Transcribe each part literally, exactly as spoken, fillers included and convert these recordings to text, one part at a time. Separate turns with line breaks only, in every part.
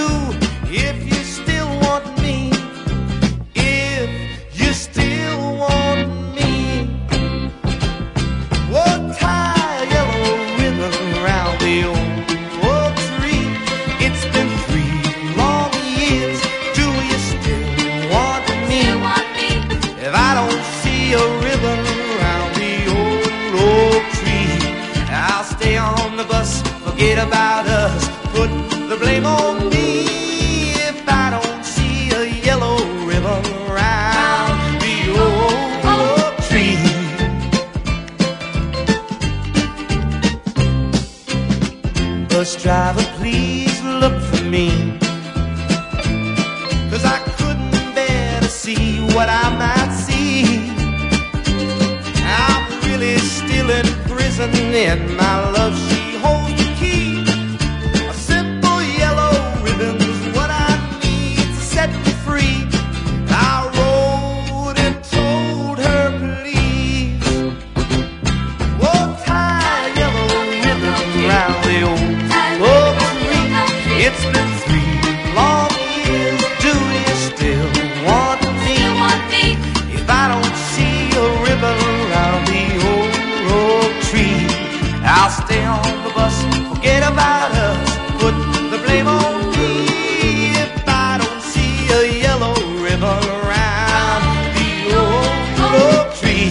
if you still want me, if you still want me. We'll tie a yellow ribbon around the old oak tree. It's been three long years. Do you still want me? If I don't see a ribbon around the old oak tree, I'll stay on the bus, forget about us, put the blame on me. If I don't see a yellow ribbon around the old oak tree. Bus driver, please look for me, 'cause I couldn't bear to see what I might see. I'm really still in prison, and my love, she holds the key. A simple yellow ribbon's what I need to set me free. I wrote and told her, please, we'll tie a yellow ribbon around the old oak tree. It's been three long years. Do you still want me? If I don't see a ribbon around the old oak tree, I'll stay on the bus, forget about us, put the blame on me. If I don't see a yellow ribbon around the old oak tree.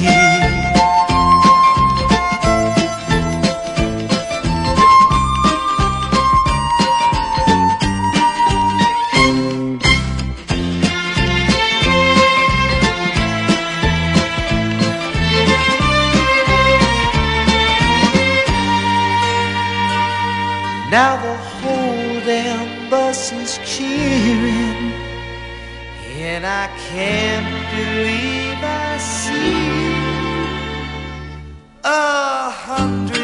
Now the whole damn bus is cheering, and I can't believe I see a hundred